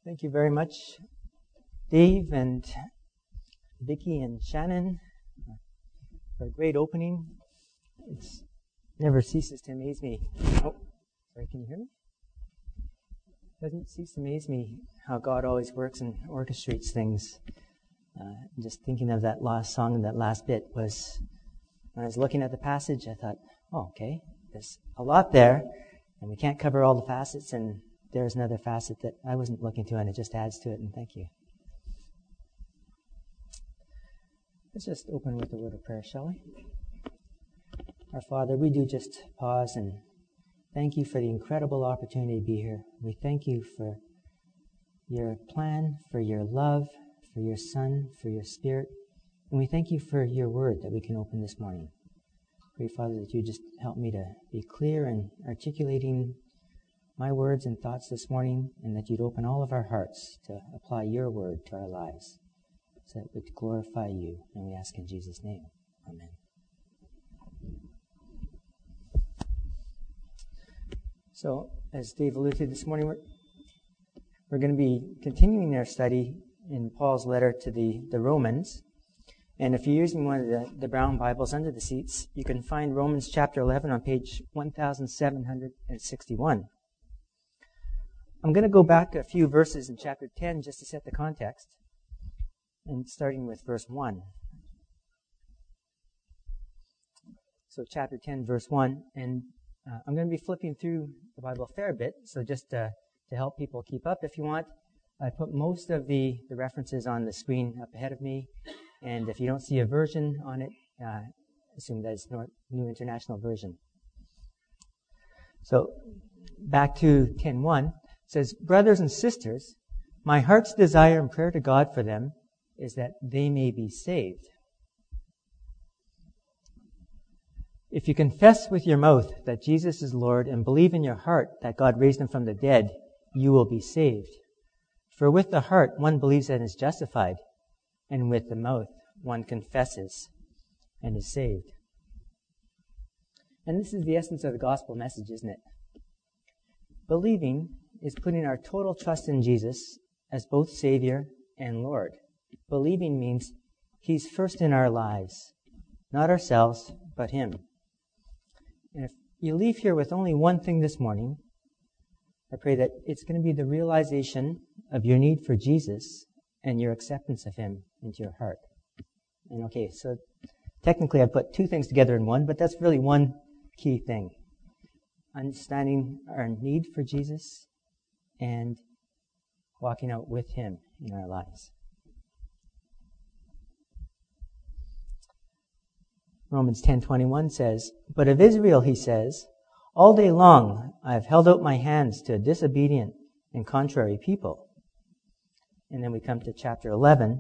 Thank you very much, Dave and Vicki and Shannon, for a great opening. It never ceases to amaze me. Oh, sorry, can you hear me? It doesn't cease to amaze me how God always works and orchestrates things. Just thinking of that last song and that last bit was, when I was looking at the passage, I thought, oh, okay, there's a lot there, and we can't cover all the facets, and there's another facet that I wasn't looking to, and it just adds to it, and thank you. Let's just open with a word of prayer, shall we? Our Father, we do just pause and thank you for the incredible opportunity to be here. We thank you for your plan, for your love, for your Son, for your Spirit, and we thank you for your word that we can open this morning. Pray, Father, that you just help me to be clear in articulating my words and thoughts this morning, and that you'd open all of our hearts to apply your word to our lives, so that we'd glorify you. And we ask in Jesus' name. Amen. So, as Dave alluded to this morning, we're going to be continuing our study in Paul's letter to the Romans. And if you're using one of the brown Bibles under the seats, you can find Romans chapter 11 on page 1761. I'm going to go back a few verses in chapter 10 just to set the context, and starting with verse 1. So chapter 10, verse 1, and I'm going to be flipping through the Bible a fair bit, so just to help people keep up, if you want, I put most of the references on the screen up ahead of me, and if you don't see a version on it, assume that it's New International Version. So back to 10:1. Says, brothers and sisters, my heart's desire and prayer to God for them is that they may be saved. If you confess with your mouth that Jesus is Lord and believe in your heart that God raised him from the dead, you will be saved. For with the heart one believes and is justified, and with the mouth one confesses and is saved. And this is the essence of the gospel message, isn't it? Believing is putting our total trust in Jesus as both Savior and Lord. Believing means he's first in our lives, not ourselves, but him. And if you leave here with only one thing this morning, I pray that it's going to be the realization of your need for Jesus and your acceptance of him into your heart. And okay, so technically I put two things together in one, but that's really one key thing. Understanding our need for Jesus and walking out with him in our lives. Romans 10:21 says, but of Israel he says, all day long I have held out my hands to a disobedient and contrary people. And then we come to chapter 11.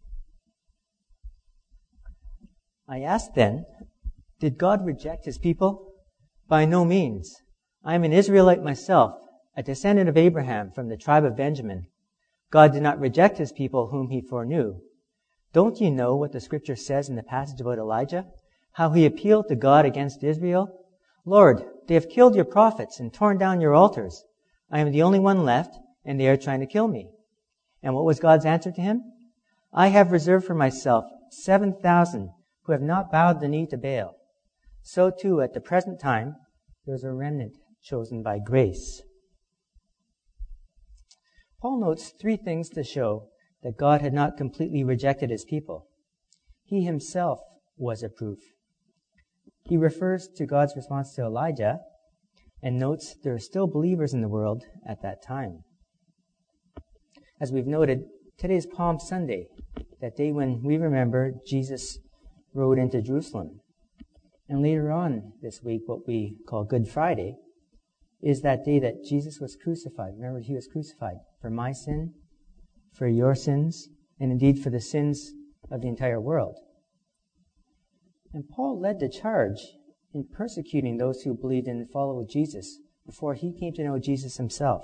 I ask then, did God reject his people? By no means. I am an Israelite myself, a descendant of Abraham from the tribe of Benjamin. God did not reject his people whom he foreknew. Don't you know what the scripture says in the passage about Elijah? How he appealed to God against Israel? Lord, they have killed your prophets and torn down your altars. I am the only one left, and they are trying to kill me. And what was God's answer to him? I have reserved for myself 7,000 who have not bowed the knee to Baal. So too, at the present time, there is a remnant chosen by grace. Paul notes three things to show that God had not completely rejected his people. He himself was a proof. He refers to God's response to Elijah and notes there are still believers in the world at that time. As we've noted, today is Palm Sunday, that day when we remember Jesus rode into Jerusalem. And later on this week, what we call Good Friday, is that day that Jesus was crucified. Remember, he was crucified for my sin, for your sins, and indeed for the sins of the entire world. And Paul led the charge in persecuting those who believed and followed Jesus before he came to know Jesus himself.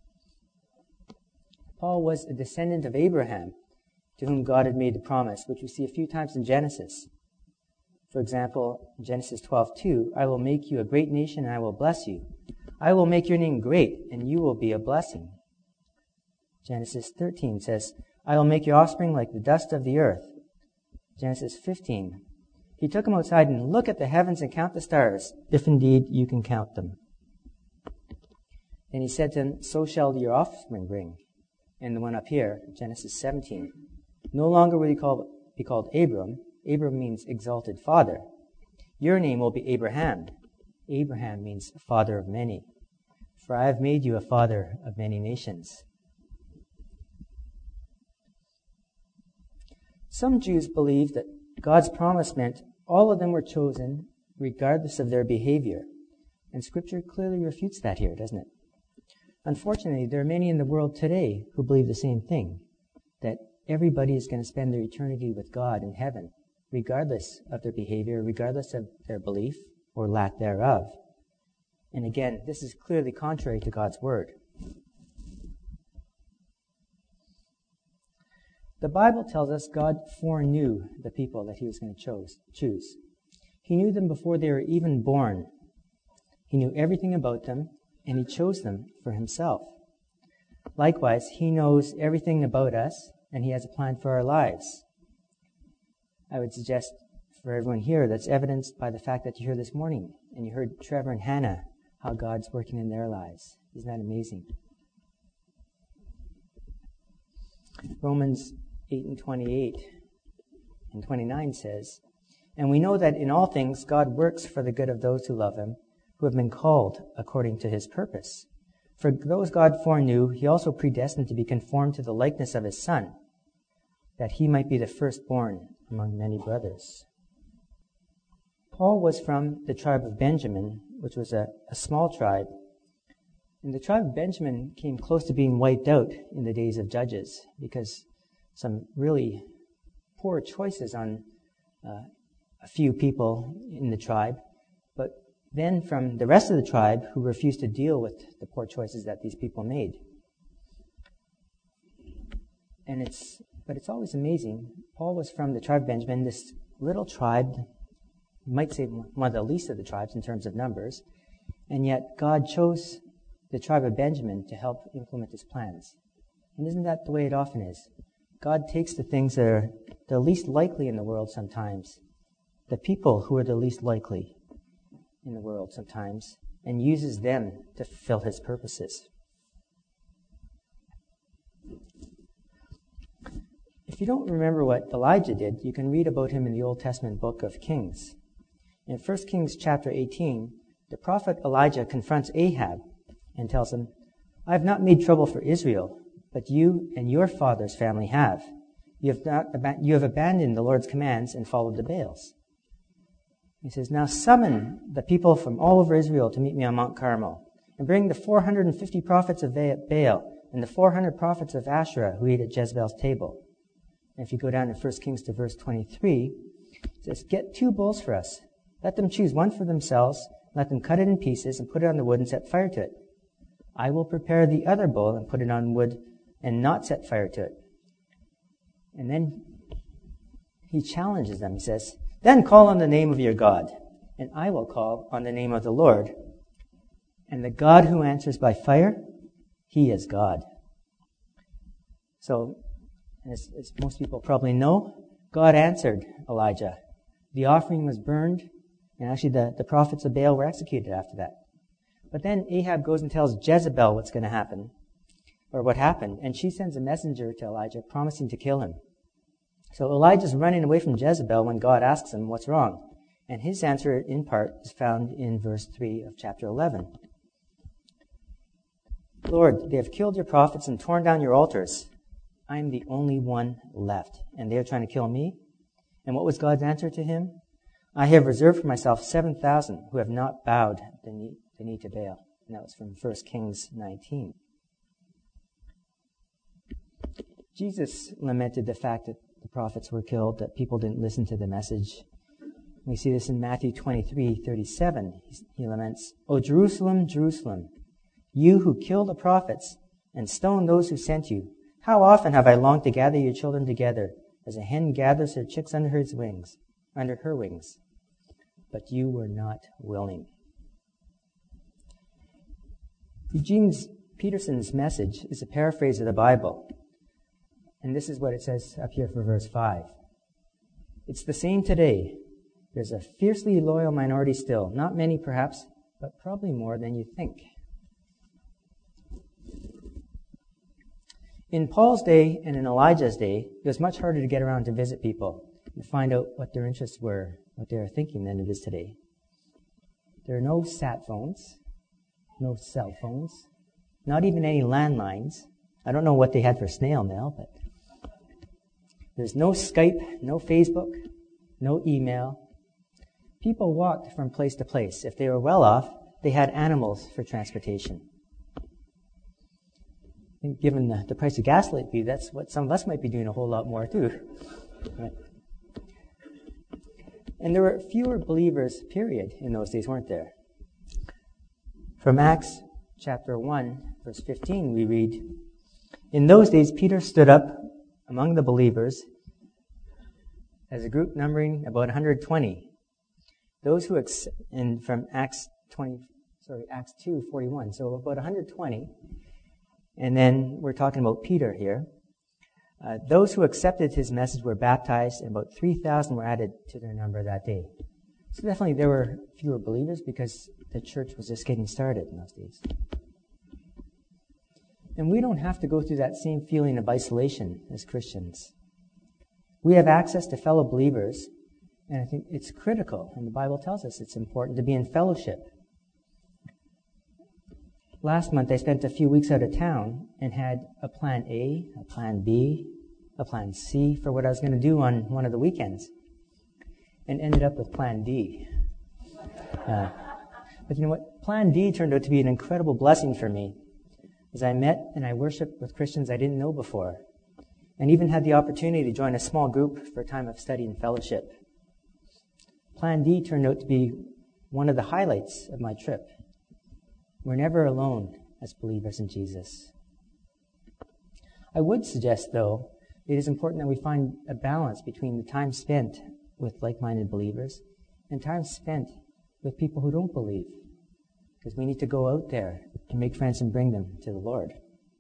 Paul was a descendant of Abraham, to whom God had made the promise, which we see a few times in Genesis. For example, in Genesis 12:2, I will make you a great nation and I will bless you. I will make your name great and you will be a blessing. Genesis 13 says, I will make your offspring like the dust of the earth. Genesis 15, he took him outside and look at the heavens and count the stars, if indeed you can count them. And he said to him, so shall your offspring bring. And the one up here, Genesis 17, no longer will you be called Abram. Abram means exalted father. Your name will be Abraham. Abraham means father of many. For I have made you a father of many nations. Some Jews believed that God's promise meant all of them were chosen regardless of their behavior. And Scripture clearly refutes that here, doesn't it? Unfortunately, there are many in the world today who believe the same thing, that everybody is going to spend their eternity with God in heaven, regardless of their behavior, regardless of their belief or lack thereof. And again, this is clearly contrary to God's word. The Bible tells us God foreknew the people that he was going to choose. He knew them before they were even born. He knew everything about them, and he chose them for himself. Likewise, he knows everything about us, and he has a plan for our lives. I would suggest for everyone here that's evidenced by the fact that you're here this morning, and you heard Trevor and Hannah, how God's working in their lives. Isn't that amazing? Romans 8 and 28 and 29 says, and we know that in all things God works for the good of those who love him, who have been called according to his purpose. For those God foreknew, he also predestined to be conformed to the likeness of his Son, that he might be the firstborn among many brothers. Paul was from the tribe of Benjamin, which was a small tribe. And the tribe of Benjamin came close to being wiped out in the days of Judges because some really poor choices on a few people in the tribe. But then from the rest of the tribe who refused to deal with the poor choices that these people made. But it's always amazing. Paul was from the tribe of Benjamin, this little tribe, you might say one of the least of the tribes in terms of numbers, and yet God chose the tribe of Benjamin to help implement his plans. And isn't that the way it often is? God takes the things that are the least likely in the world sometimes, the people who are the least likely in the world sometimes, and uses them to fulfill his purposes. If you don't remember what Elijah did, you can read about him in the Old Testament book of Kings. In 1 Kings chapter 18, the prophet Elijah confronts Ahab and tells him, I have not made trouble for Israel, but you and your father's family have. You have abandoned the Lord's commands and followed the Baals. He says, now summon the people from all over Israel to meet me on Mount Carmel, and bring the 450 prophets of Baal and the 400 prophets of Asherah who eat at Jezebel's table. And if you go down in 1 Kings to verse 23, it says, get 2 bulls for us. Let them choose one for themselves, let them cut it in pieces and put it on the wood and set fire to it. I will prepare the other bull and put it on wood and not set fire to it. And then he challenges them. He says, then call on the name of your God, and I will call on the name of the Lord. And the God who answers by fire, he is God. So, as most people probably know, God answered Elijah. The offering was burned, and actually the prophets of Baal were executed after that. But then Ahab goes and tells Jezebel what's going to happen, or what happened, and she sends a messenger to Elijah promising to kill him. So Elijah's running away from Jezebel when God asks him what's wrong. And his answer, in part, is found in verse 3 of chapter 11. Lord, they have killed your prophets and torn down your altars. I am the only one left, and they are trying to kill me. And what was God's answer to him? I have reserved for myself 7,000 who have not bowed the knee to Baal. And that was from 1 Kings 19. Jesus lamented the fact that the prophets were killed, that people didn't listen to the message. We see this in Matthew 23:37. He laments, O Jerusalem, Jerusalem, you who kill the prophets and stone those who sent you, how often have I longed to gather your children together, as a hen gathers her chicks under her wings, but you were not willing. Eugene's Peterson's message is a paraphrase of the Bible. And this is what it says up here for verse 5. It's the same today. There's a fiercely loyal minority still. Not many, perhaps, but probably more than you think. In Paul's day and in Elijah's day, it was much harder to get around to visit people and find out what their interests were, what they were thinking than it is today. There are no sat phones, no cell phones, not even any landlines. I don't know what they had for snail mail, but there's no Skype, no Facebook, no email. People walked from place to place. If they were well off, they had animals for transportation. I think given the price of gas lately, that's what some of us might be doing a whole lot more too. Right. And there were fewer believers, period, in those days, weren't there? From Acts chapter 1, verse 15, we read, "In those days Peter stood up among the believers as a group numbering about 120. Those who, and from Acts 2:41, so about 120. And then we're talking about Peter here. Those who accepted his message were baptized, and about 3,000 were added to their number that day." So definitely there were fewer believers because the church was just getting started in those days. And we don't have to go through that same feeling of isolation as Christians. We have access to fellow believers, and I think it's critical, and the Bible tells us it's important to be in fellowship. Last month, I spent a few weeks out of town and had a plan A, a plan B, a plan C for what I was going to do on one of the weekends, and ended up with plan D. But you know what? Plan D turned out to be an incredible blessing for me, as I met and I worshiped with Christians I didn't know before, and even had the opportunity to join a small group for a time of study and fellowship. Plan D turned out to be one of the highlights of my trip. We're never alone as believers in Jesus. I would suggest, though, it is important that we find a balance between the time spent with like-minded believers and time spent with people who don't believe, because we need to go out there and make friends and bring them to the Lord.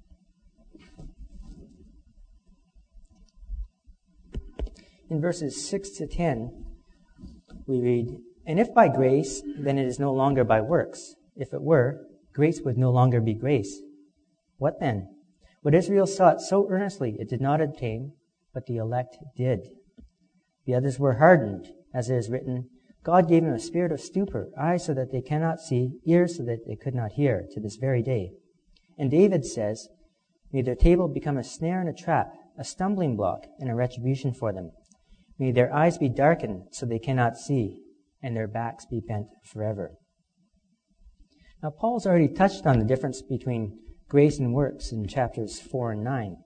In verses 6 to 10, we read, "And if by grace, then it is no longer by works. If it were, grace would no longer be grace. What then? What Israel sought so earnestly it did not obtain, but the elect did. The others were hardened, as it is written, God gave them a spirit of stupor, eyes so that they cannot see, ears so that they could not hear, to this very day. And David says, May their table become a snare and a trap, a stumbling block and a retribution for them. May their eyes be darkened so they cannot see, and their backs be bent forever." Now, Paul's already touched on the difference between grace and works in chapters 4 and 9.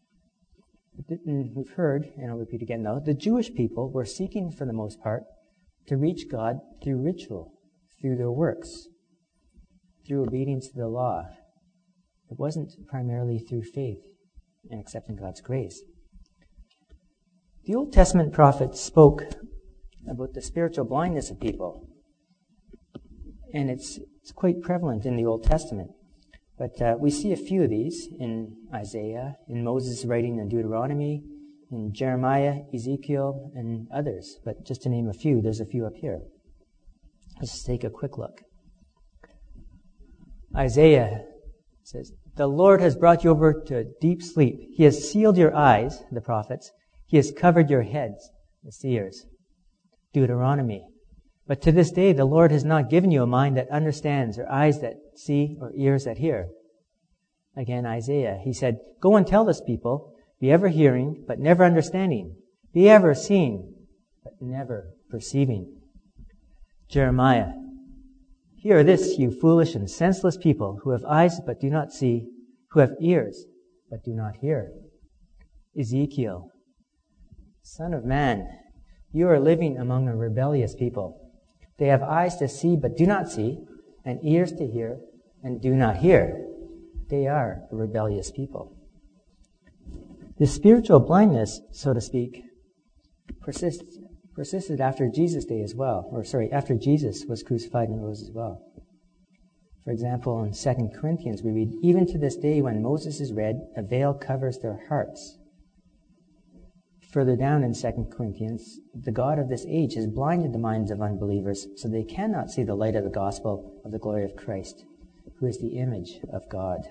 We've heard, and I'll repeat again though, the Jewish people were seeking, for the most part, to reach God through ritual, through their works, through obedience to the law. It wasn't primarily through faith and accepting God's grace. The Old Testament prophets spoke about the spiritual blindness of people, and it's quite prevalent in the Old Testament. But we see a few of these in Isaiah, in Moses' writing in Deuteronomy, in Jeremiah, Ezekiel, and others. But just to name a few, there's a few up here. Let's just take a quick look. Isaiah says, "The Lord has brought you over to a deep sleep. He has sealed your eyes," the prophets. "He has covered your heads," the seers. Deuteronomy, "But to this day the Lord has not given you a mind that understands, or eyes that see, or ears that hear." Again, Isaiah, he said, "Go and tell this people, be ever hearing, but never understanding. Be ever seeing, but never perceiving." Jeremiah, "Hear this, you foolish and senseless people, who have eyes but do not see, who have ears but do not hear." Ezekiel, "Son of man, you are living among a rebellious people. They have eyes to see but do not see, and ears to hear and do not hear. They are a rebellious people." The spiritual blindness, so to speak, persisted after Jesus' day as well. After Jesus was crucified and rose as well. For example, in 2 Corinthians, we read, "Even to this day when Moses is read, a veil covers their hearts." Further down in 2 Corinthians, "The God of this age has blinded the minds of unbelievers, so they cannot see the light of the gospel of the glory of Christ, who is the image of God."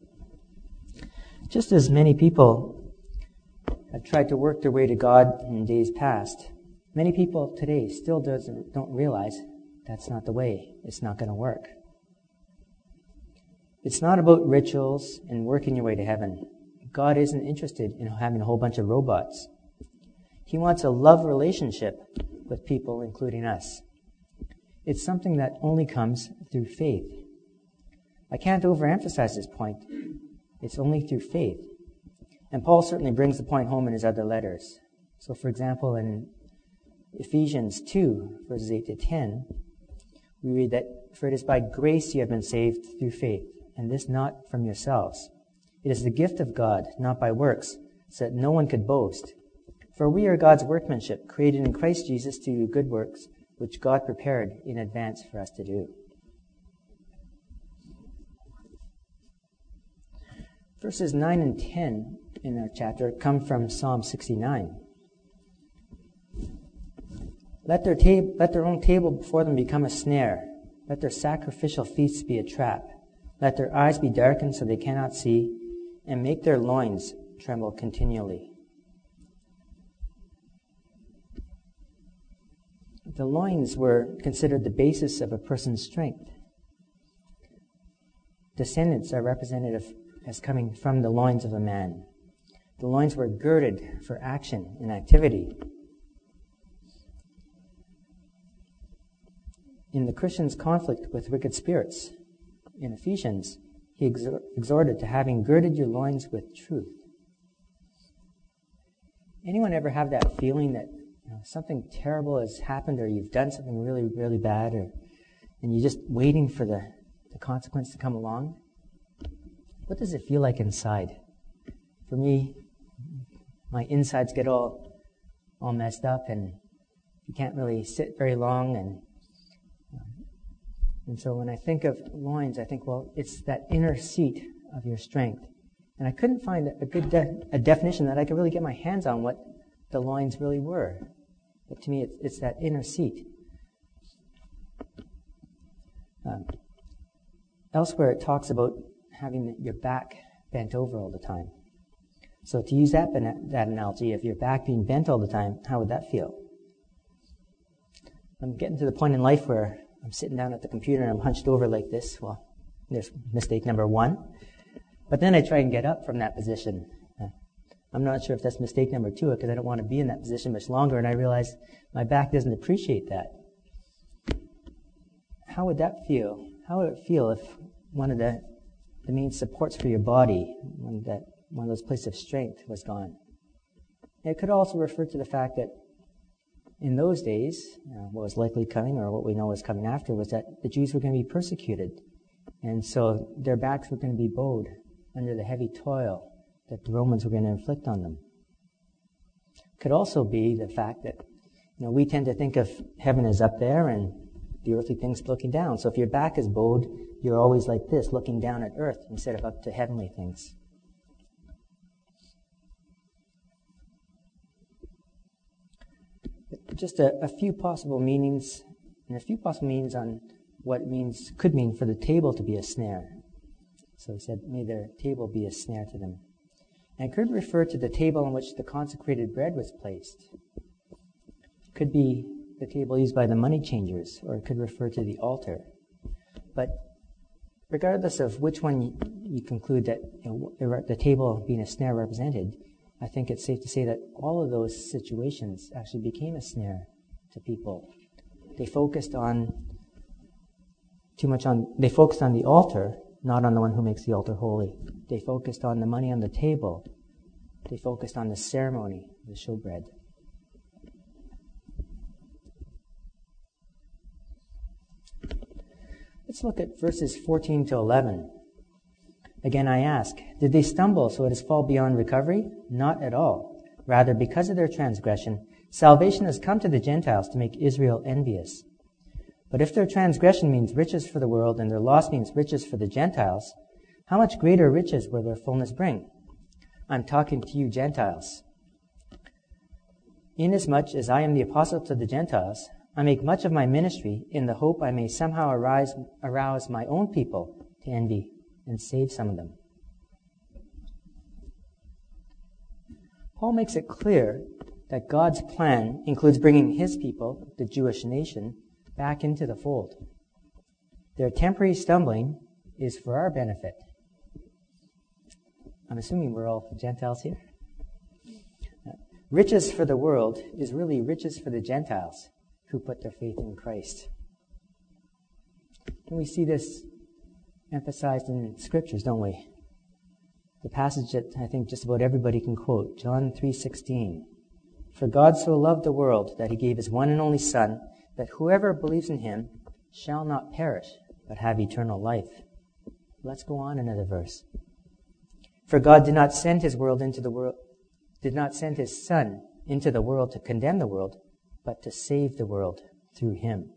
Just as many people have tried to work their way to God in days past, many people today still don't realize that's not the way. It's not going to work. It's not about rituals and working your way to heaven. God isn't interested in having a whole bunch of robots. He wants a love relationship with people, including us. It's something that only comes through faith. I can't overemphasize this point. It's only through faith. And Paul certainly brings the point home in his other letters. So, for example, in Ephesians 2, verses 8 to 10, we read that, "For it is by grace you have been saved through faith, and this not from yourselves. It is the gift of God, not by works, so that no one could boast. For we are God's workmanship, created in Christ Jesus to do good works, which God prepared in advance for us to do." Verses 9 and 10 in our chapter come from Psalm 69. Let their own table before them become a snare. Let their sacrificial feasts be a trap. Let their eyes be darkened so they cannot see, and make their loins tremble continually. The loins were considered the basis of a person's strength. Descendants are represented as coming from the loins of a man. The loins were girded for action and activity. In the Christian's conflict with wicked spirits, in Ephesians, he exhorted to having girded your loins with truth. Anyone ever have that feeling that something terrible has happened, or you've done something really, really bad, and you're just waiting for the consequence to come along? What does it feel like inside? For me, my insides get all messed up, and you can't really sit very long, and so when I think of loins, I think, well, it's that inner seat of your strength. And I couldn't find a good definition that I could really get my hands on what the loins really were. But to me, it's that inner seat. Elsewhere, it talks about having your back bent over all the time. So to use that analogy, if your back being bent all the time, how would that feel? I'm getting to the point in life where I'm sitting down at the computer and I'm hunched over like this. Well, there's mistake number one. But then I try and get up from that position. I'm not sure if that's mistake number two, because I don't want to be in that position much longer, and I realize my back doesn't appreciate that. How would that feel? How would it feel if one of the main supports for your body, one of those places of strength, was gone? It could also refer to the fact that in those days, what was likely coming, or what we know was coming after, was that the Jews were going to be persecuted. And so their backs were going to be bowed under the heavy toil that the Romans were going to inflict on them. It could also be the fact that we tend to think of heaven as up there and the earthly things looking down. So if your back is bowed, you're always like this, looking down at earth instead of up to heavenly things. Just a few possible meanings, and a few possible meanings on what it could mean for the table to be a snare. So he said, may their table be a snare to them. And it could refer to the table on which the consecrated bread was placed. It could be the table used by the money changers, or it could refer to the altar. But regardless of which one you conclude that the table being a snare represented, I think it's safe to say that all of those situations actually became a snare to people. They focused on the altar, not on the one who makes the altar holy. They focused on the money on the table. They focused on the ceremony, the showbread. Let's look at verses 14 to 11. Again, I ask, did they stumble so as to fall beyond recovery? Not at all. Rather, because of their transgression, salvation has come to the Gentiles to make Israel envious. But if their transgression means riches for the world and their loss means riches for the Gentiles, how much greater riches will their fullness bring? I'm talking to you Gentiles. Inasmuch as I am the apostle to the Gentiles, I make much of my ministry in the hope I may somehow arouse my own people to envy and save some of them. Paul makes it clear that God's plan includes bringing his people, the Jewish nation, back into the fold. Their temporary stumbling is for our benefit. I'm assuming we're all Gentiles here. Riches for the world is really riches for the Gentiles who put their faith in Christ. And we see this emphasized in scriptures, don't we? The passage that I think just about everybody can quote, John 3:16. For God so loved the world that he gave his one and only Son, that whoever believes in him shall not perish, but have eternal life. Let's go on another verse. For God did not send his Son into the world to condemn the world, but to save the world through him.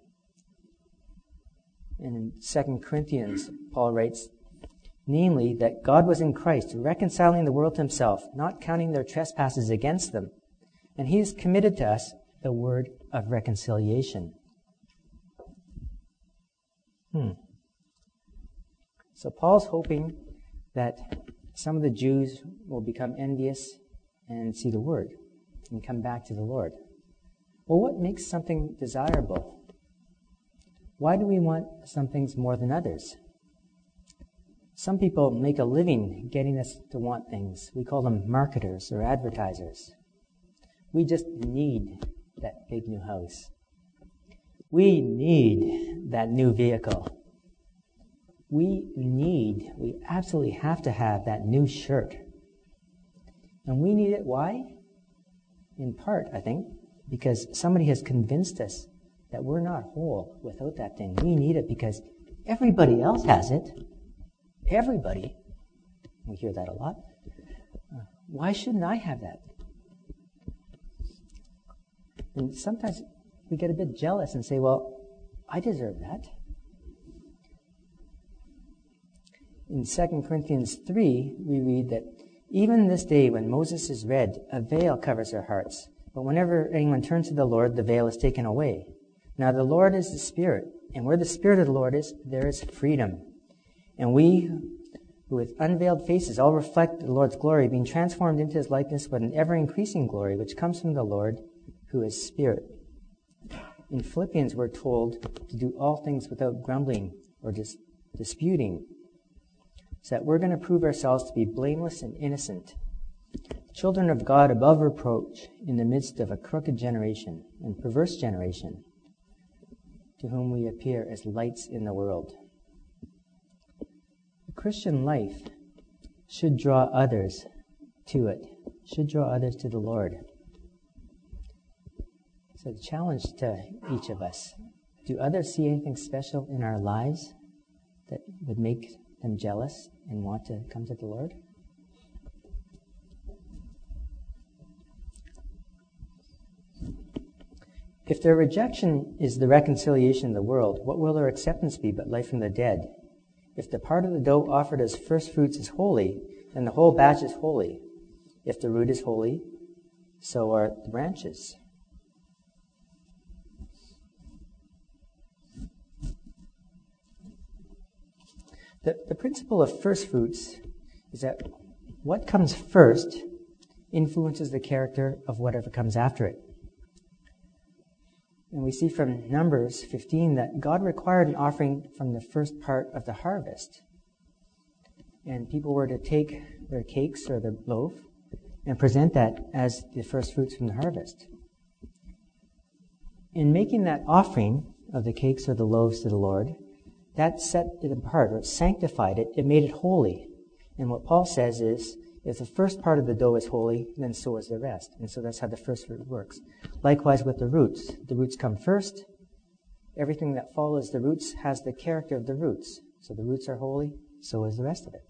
And in 2 Corinthians, Paul writes, namely, that God was in Christ, reconciling the world to himself, not counting their trespasses against them. And he has committed to us the word of reconciliation. So Paul's hoping that some of the Jews will become envious and see the word and come back to the Lord. Well, what makes something desirable? Why do we want some things more than others? Some people make a living getting us to want things. We call them marketers or advertisers. We just need that big new house. We need that new vehicle. We absolutely have to have that new shirt. And we need it, why? In part, I think, because somebody has convinced us that we're not whole without that thing. We need it because everybody else has it. Everybody. We hear that a lot. Why shouldn't I have that? And sometimes we get a bit jealous and say, well, I deserve that. In 2 Corinthians 3, we read that even this day when Moses is read, a veil covers our hearts. But whenever anyone turns to the Lord, the veil is taken away. Now the Lord is the Spirit, and where the Spirit of the Lord is, there is freedom. And we, who with unveiled faces all reflect the Lord's glory, being transformed into his likeness with an ever-increasing glory, which comes from the Lord, who is Spirit. In Philippians, we're told to do all things without grumbling or disputing, so that we're going to prove ourselves to be blameless and innocent, children of God above reproach in the midst of a crooked generation and perverse generation, to whom we appear as lights in the world. The Christian life should draw others to it, should draw others to the Lord. So the challenge to each of us, do others see anything special in our lives that would make them jealous and want to come to the Lord? If their rejection is the reconciliation of the world, what will their acceptance be but life from the dead? If the part of the dough offered as first fruits is holy, then the whole batch is holy. If the root is holy, so are the branches. The principle of first fruits is that what comes first influences the character of whatever comes after it. And we see from Numbers 15 that God required an offering from the first part of the harvest. And people were to take their cakes or their loaf and present that as the first fruits from the harvest. In making that offering of the cakes or the loaves to the Lord, that set it apart, or it sanctified it, it made it holy. And what Paul says is, if the first part of the dough is holy, then so is the rest. And so that's how the first fruit works. Likewise with the roots. The roots come first. Everything that follows the roots has the character of the roots. So the roots are holy, so is the rest of it.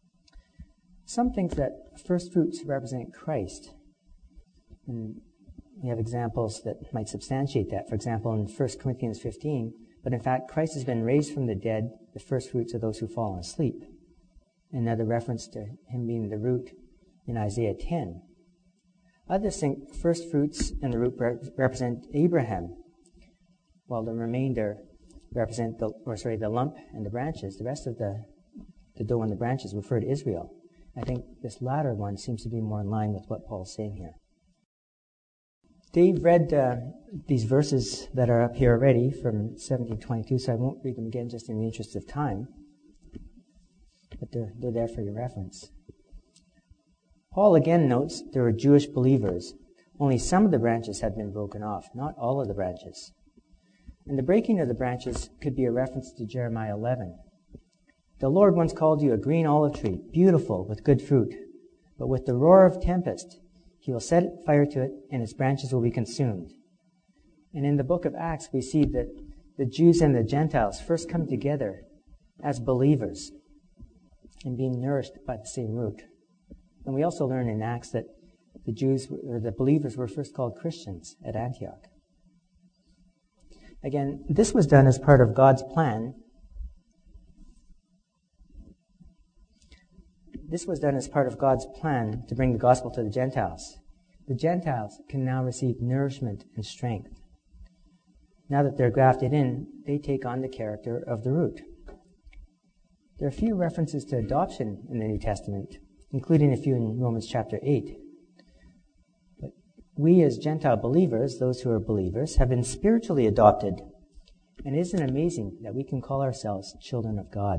Some think that first fruits represent Christ. And we have examples that might substantiate that. For example, in 1 Corinthians 15, but in fact, Christ has been raised from the dead, the first fruits of those who fall asleep. Another reference to him being the root in Isaiah 10. Others think first fruits and the root represent Abraham, while the remainder represent the lump and the branches. The rest of the dough and the branches refer to Israel. I think this latter one seems to be more in line with what Paul's saying here. Dave read these verses that are up here already from 17:22, so I won't read them again just in the interest of time. But they're there for your reference. Paul again notes there were Jewish believers. Only some of the branches had been broken off, not all of the branches. And the breaking of the branches could be a reference to Jeremiah 11. The Lord once called you a green olive tree, beautiful, with good fruit. But with the roar of tempest, he will set fire to it, and its branches will be consumed. And in the book of Acts, we see that the Jews and the Gentiles first come together as believers and being nourished by the same root. And we also learn in Acts that the believers were first called Christians at Antioch. Again, this was done as part of God's plan. This was done as part of God's plan to bring the gospel to the Gentiles. The Gentiles can now receive nourishment and strength. Now that they're grafted in, they take on the character of the root. There are a few references to adoption in the New Testament, including a few in Romans chapter 8. But we as Gentile believers, those who are believers, have been spiritually adopted. And isn't it amazing that we can call ourselves children of God?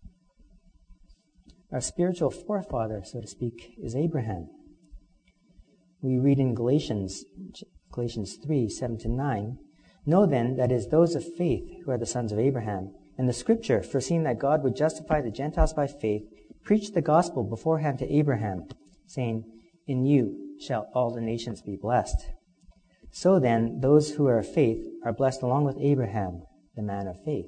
Our spiritual forefather, so to speak, is Abraham. We read in Galatians 3, 7-9, Know then that it is those of faith who are the sons of Abraham. And the Scripture, foreseeing that God would justify the Gentiles by faith, preached the gospel beforehand to Abraham, saying, In you shall all the nations be blessed. So then, those who are of faith are blessed along with Abraham, the man of faith.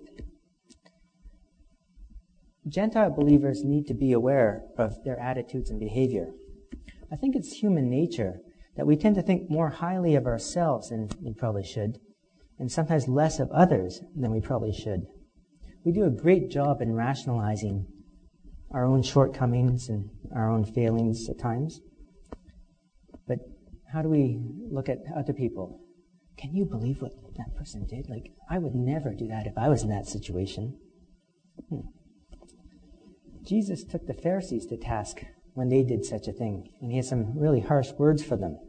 Gentile believers need to be aware of their attitudes and behavior. I think it's human nature that we tend to think more highly of ourselves than we probably should, and sometimes less of others than we probably should. We do a great job in rationalizing our own shortcomings and our own failings at times. But how do we look at other people? Can you believe what that person did? Like, I would never do that if I was in that situation. Jesus took the Pharisees to task when they did such a thing, and he has some really harsh words for them.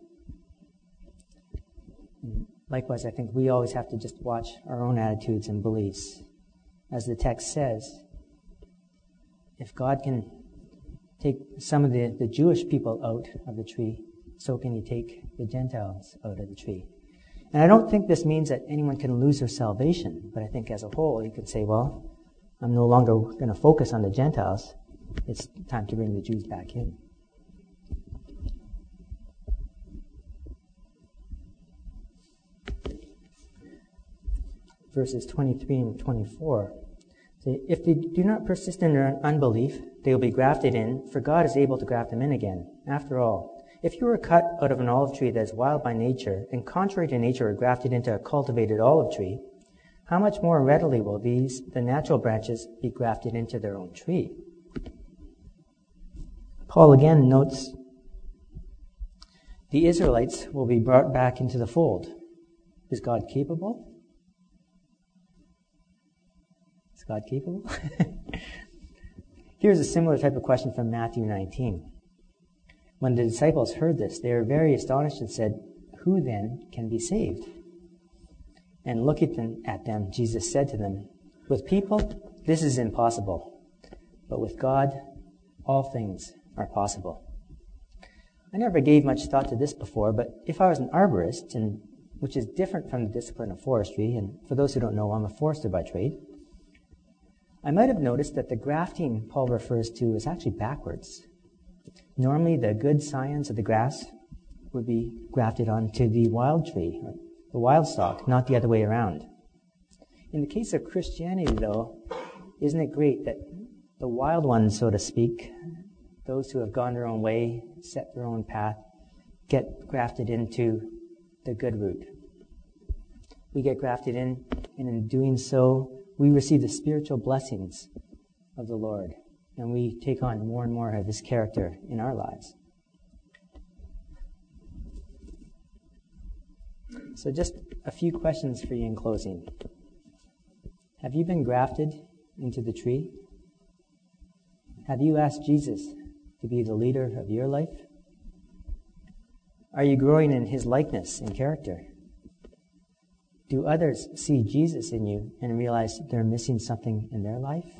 And likewise, I think we always have to just watch our own attitudes and beliefs. As the text says, if God can take some of the Jewish people out of the tree, so can he take the Gentiles out of the tree. And I don't think this means that anyone can lose their salvation, but I think as a whole you can say, well, I'm no longer going to focus on the Gentiles. It's time to bring the Jews back in. Verses 23 and 24 say, If they do not persist in their unbelief, they will be grafted in, for God is able to graft them in again. After all, if you were cut out of an olive tree that is wild by nature, and contrary to nature are grafted into a cultivated olive tree, how much more readily will the natural branches, be grafted into their own tree? Paul again notes the Israelites will be brought back into the fold. Is God capable? Is God capable? Here's a similar type of question from Matthew 19. When the disciples heard this, they were very astonished and said, Who then can be saved? And looking at them, Jesus said to them, With people, this is impossible. But with God, all things are possible. I never gave much thought to this before, but if I was an arborist, which is different from the discipline of forestry, and for those who don't know, I'm a forester by trade, I might have noticed that the grafting Paul refers to is actually backwards. Normally, the good scions of the grass would be grafted onto the wild tree, the wild stock, not the other way around. In the case of Christianity, though, isn't it great that the wild ones, so to speak, those who have gone their own way, set their own path, get grafted into the good root. We get grafted in, and in doing so, we receive the spiritual blessings of the Lord, and we take on more and more of His character in our lives. So just a few questions for you in closing. Have you been grafted into the tree? Have you asked Jesus to be the leader of your life? Are you growing in His likeness and character? Do others see Jesus in you and realize they're missing something in their life?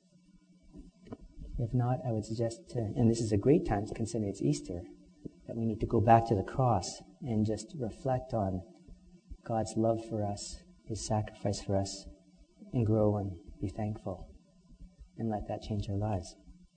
If not, I would suggest, and this is a great time to consider it's Easter, that we need to go back to the cross and just reflect on God's love for us, His sacrifice for us, and grow and be thankful, and let that change our lives.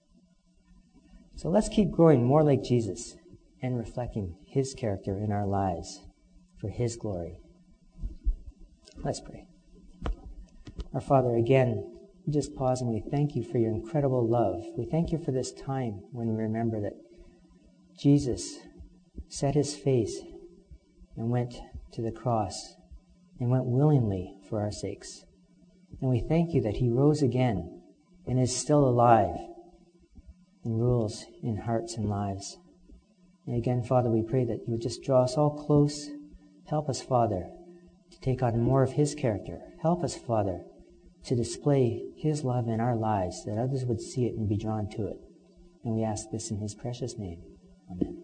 So let's keep growing more like Jesus and reflecting His character in our lives for His glory. Let's pray. Our Father, again, we just pause and we thank You for Your incredible love. We thank You for this time when we remember that Jesus set His face and went to the cross and went willingly for our sakes. And we thank You that He rose again and is still alive and rules in hearts and lives. And again, Father, we pray that You would just draw us all close. Help us, Father, to take on more of His character. Help us, Father, to display His love in our lives, that others would see it and be drawn to it. And we ask this in His precious name. Amen.